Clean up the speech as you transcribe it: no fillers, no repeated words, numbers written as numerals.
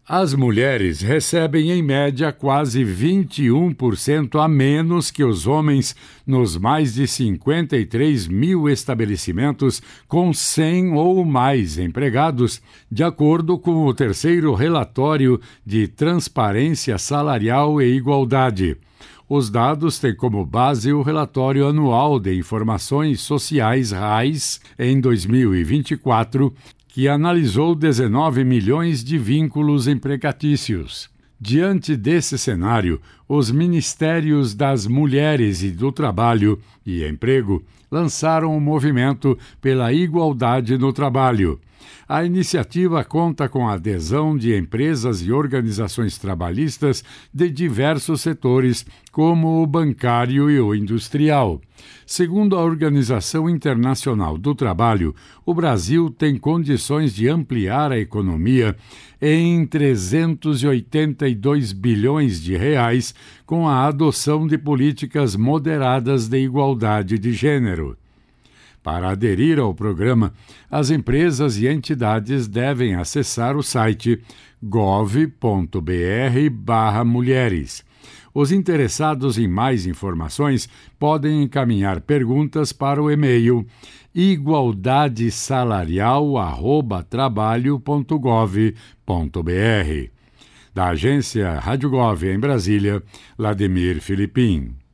As mulheres recebem, em média, quase 21% a menos que os homens nos mais de 53 mil estabelecimentos com 100 ou mais empregados, de acordo com o terceiro relatório de Transparência Salarial e Igualdade. Os dados têm como base o relatório anual de Informações Sociais RAIS em 2024, que analisou 19 milhões de vínculos empregatícios. Diante desse cenário, os Ministérios das Mulheres e do Trabalho e Emprego lançaram um movimento pela igualdade no trabalho. A iniciativa conta com a adesão de empresas e organizações trabalhistas de diversos setores, como o bancário e o industrial. Segundo a Organização Internacional do Trabalho, o Brasil tem condições de ampliar a economia em 382 bilhões de reais com a adoção de políticas moderadas de igualdade de gênero. Para aderir ao programa, as empresas e entidades devem acessar o site gov.br/mulheres. Os interessados em mais informações podem encaminhar perguntas para o e-mail igualdadesalarial@trabalho.gov.br. Da agência Rádio Gov em Brasília, Lademir Filipim.